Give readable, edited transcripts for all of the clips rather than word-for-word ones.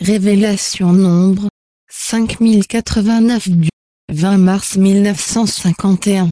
Révélation Nombre 5089 du 20 mars 1951.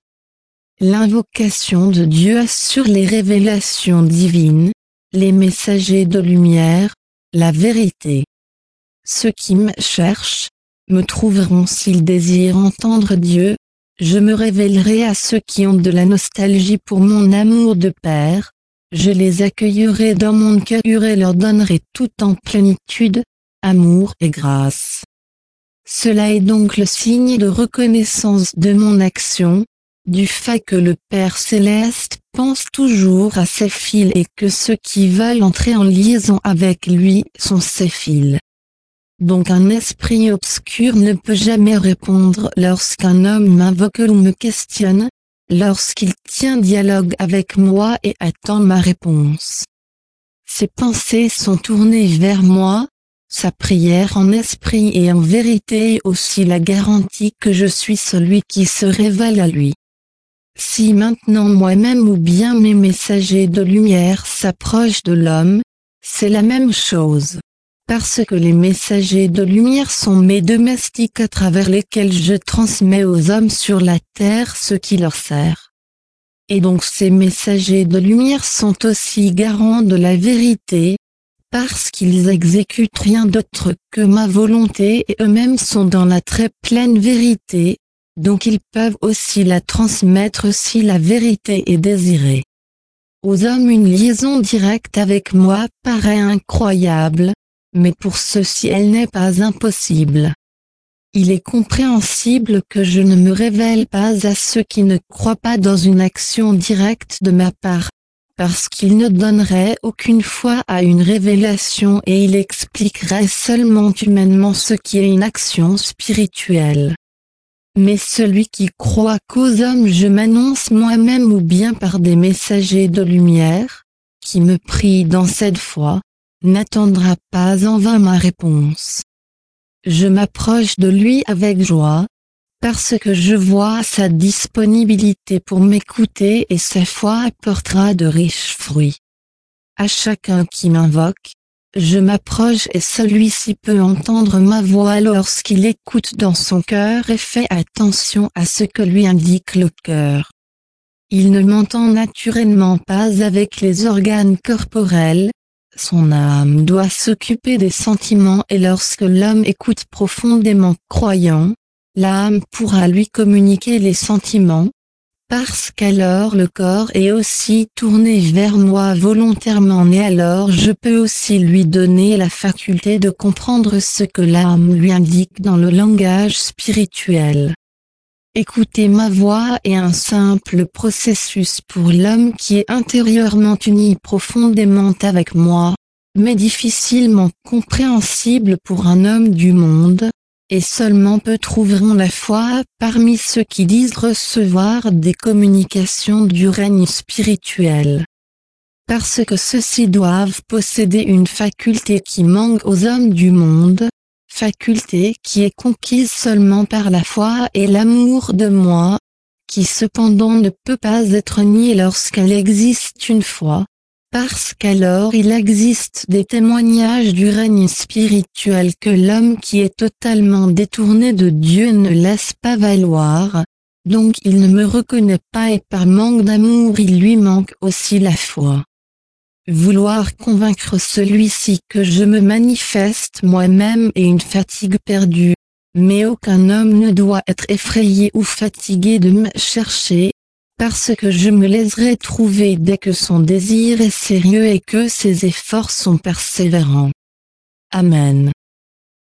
L'invocation de Dieu assure les révélations divines, les messagers de lumière, la vérité. Ceux qui me cherchent, me trouveront s'ils désirent entendre Dieu. Je me révélerai à ceux qui ont de la nostalgie pour mon amour de Père. Je les accueillerai dans mon cœur et leur donnerai tout en plénitude, amour et grâce. Cela est donc le signe de reconnaissance de mon action, du fait que le Père Céleste pense toujours à ses fils et que ceux qui veulent entrer en liaison avec lui sont ses fils. Donc un esprit obscur ne peut jamais répondre lorsqu'un homme m'invoque ou me questionne, lorsqu'il tient dialogue avec moi et attend ma réponse. Ses pensées sont tournées vers moi, sa prière en esprit et en vérité est aussi la garantie que je suis celui qui se révèle à lui. Si maintenant moi-même ou bien mes messagers de lumière s'approchent de l'homme, c'est la même chose. Parce que les messagers de lumière sont mes domestiques à travers lesquels je transmets aux hommes sur la terre ce qui leur sert. Et donc ces messagers de lumière sont aussi garants de la vérité, parce qu'ils exécutent rien d'autre que ma volonté et eux-mêmes sont dans la très pleine vérité, donc ils peuvent aussi la transmettre si la vérité est désirée. Aux hommes une liaison directe avec moi paraît incroyable, mais pour ceux-ci elle n'est pas impossible. Il est compréhensible que je ne me révèle pas à ceux qui ne croient pas dans une action directe de ma part, parce qu'ils ne donneraient aucune foi à une révélation et il expliquerait seulement humainement ce qui est une action spirituelle. Mais celui qui croit qu'aux hommes je m'annonce moi-même ou bien par des messagers de lumière, qui me prie dans cette foi, n'attendra pas en vain ma réponse. Je m'approche de lui avec joie, parce que je vois sa disponibilité pour m'écouter et sa foi apportera de riches fruits. À chacun qui m'invoque, je m'approche et celui-ci peut entendre ma voix lorsqu'il écoute dans son cœur et fait attention à ce que lui indique le cœur. Il ne m'entend naturellement pas avec les organes corporels. Son âme doit s'occuper des sentiments et lorsque l'homme écoute profondément croyant, l'âme pourra lui communiquer les sentiments, parce qu'alors le corps est aussi tourné vers moi volontairement et alors je peux aussi lui donner la faculté de comprendre ce que l'âme lui indique dans le langage spirituel. Écouter ma voix est un simple processus pour l'homme qui est intérieurement uni profondément avec moi, mais difficilement compréhensible pour un homme du monde, et seulement peu trouveront la foi parmi ceux qui disent recevoir des communications du règne spirituel. Parce que ceux-ci doivent posséder une faculté qui manque aux hommes du monde, faculté qui est conquise seulement par la foi et l'amour de moi, qui cependant ne peut pas être niée lorsqu'elle existe une foi, parce qu'alors il existe des témoignages du règne spirituel que l'homme qui est totalement détourné de Dieu ne laisse pas valoir, donc il ne me reconnaît pas et par manque d'amour il lui manque aussi la foi. Vouloir convaincre celui-ci que je me manifeste moi-même est une fatigue perdue, mais aucun homme ne doit être effrayé ou fatigué de me chercher, parce que je me laisserai trouver dès que son désir est sérieux et que ses efforts sont persévérants. Amen.